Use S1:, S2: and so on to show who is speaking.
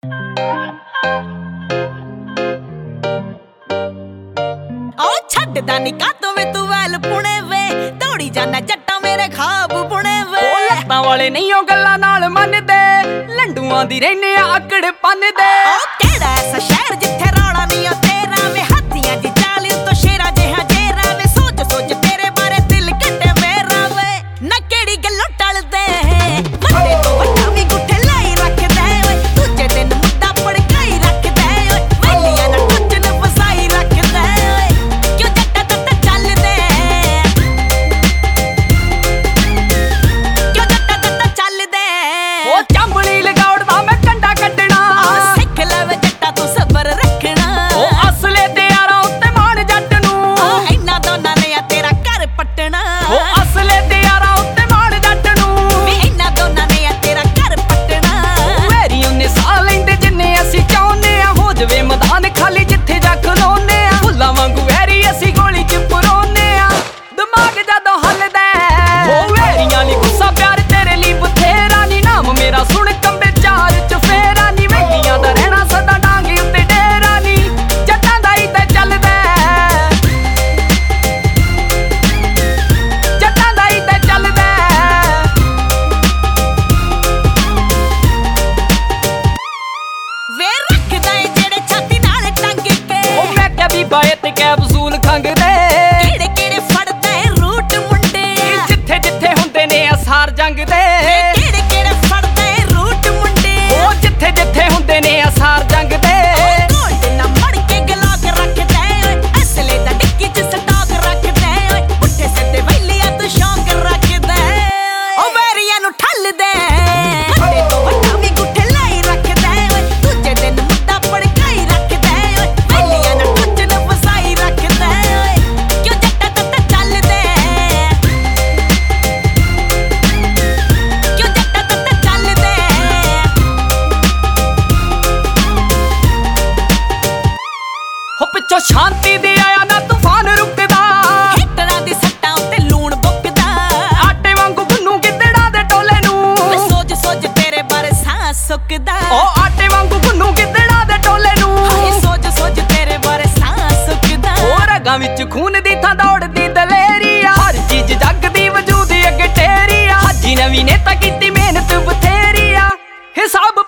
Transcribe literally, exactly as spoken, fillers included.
S1: ओ छड्डदा नी कातों वे तू वैल पुणे वे दौड़ी जाना जट्टा मेरे खाब पुणे वे
S2: लत्तां वाले नहीं ओ गल्लां नाल मनदे लंडूआं दी रहने आकड़ पनदे
S1: ओ केड़ा ऐसा शहर जिथे रौला नी ओ तेरा वे हाथियां दी चाल तो शेरा जेहा जेरा वे सोच सोच तेरे बारे दिल कटे मेरा वे ना केड़ी गल्लों टलदे वड्डे तो वड्डा वी गुठे लाई रखदे ओए दूजे दिन मुद्दा पड़काई रखदे ओए वेलियां ना टुच न फसाई रखदे ओए क्यों जट्टा तत्ता चलदे क्यों जट्टा तत्ता चलदे
S2: ओ चंबली लगाउड़दा मैं कंडा कड्डना
S1: सिख ले वे जट्टा तू सबर रखना
S2: ओ असले ते यारा उत्ते मान जट नू
S1: इन्ना दोनां ने आ तेरा घर पटना
S2: ओ असले ते यारा उत्ते मान जट नू
S1: वे इन्ना दोनां ने आ तेरा घर पटना
S2: मेरी उन्ने साह लैंदे जिन्ने असी चाहुंदे आ हो जवे मैदान खाली जिथे जा खलोने आ फुल्लां वांगू वैरी असी गोली च परोने आ दिमाग जदों हलदा ओ वैरियां नी गुस्सा प्यार तेरे ਲਈ बथेरा नी नाम मेरा सुन कंबे चार च फेरा नी वैलियां दा रहना सदा डांगी उत्ते डेरा नी जट्टां दा ही ते चलदा जट्टां दा ही ते चलदा
S1: वे रखदा ए जेड़े छाती नाल टंग के
S2: ओ मैं क्या बीबा ए ते कैप्सूल खंगदे
S1: केड़े केड़े फड़दा ए रूट मुंडे
S2: जिथे जिथे हुंदे ने असार जंग दे
S1: केड़े केड़े फड़दा ए रूट मुंडे
S2: ओ जिथे जिथे हुंदे ने असार जंग दे
S1: गोल्ड ना मड़ के गलाक रखदा ओए असले दा डिक्की च स्टॉक रखदा ओए पुੱਠੇ सिद्धे वैलियां तू शौक रखदा ओ वैरियां नु ठलदे वड्डे तो वड्डा वी गुठे लाई रखदा ओए दूजे दिन मुद्दा पड़काई रखदा ओए वैलियां ना टुच न फसाई रखदा ओए क्यों जट्टा तत्ता चलदे क्यों जट्टा तत्ता चलदे
S2: हो पिछो शांति दे आया ना तूफान रुकदा
S1: हिटरां दी सट्टां उत्ते लूण बुकदा
S2: आटे वांगू गुन्नू गिद्दड़ा दे टोले नू
S1: वे सोच सोच तेरे बारे सां सुकदा
S2: ओ आटे वांगू गुन्नू गिद्दड़ा दे टोले नू
S1: हाय सोच सोच तेरे बारे सां सुकदा
S2: ओ रगां विच खून दी थां दौड़दी दलेरी आ हर चीज जग दी वजूद अगे टेरी आ हाजी नवीं ने तां कीती मेहनत बथेरी आ हिसाब